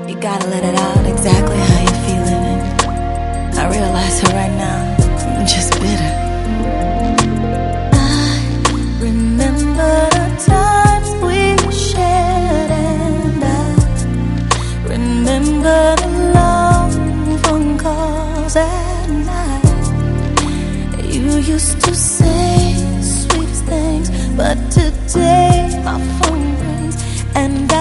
You gotta let it out exactly how you're feeling. And I realize that right now I'm just bitter. I remember the times we shared, and I remember the long phone calls at night. You used to say the sweetest things, but today my phone rings and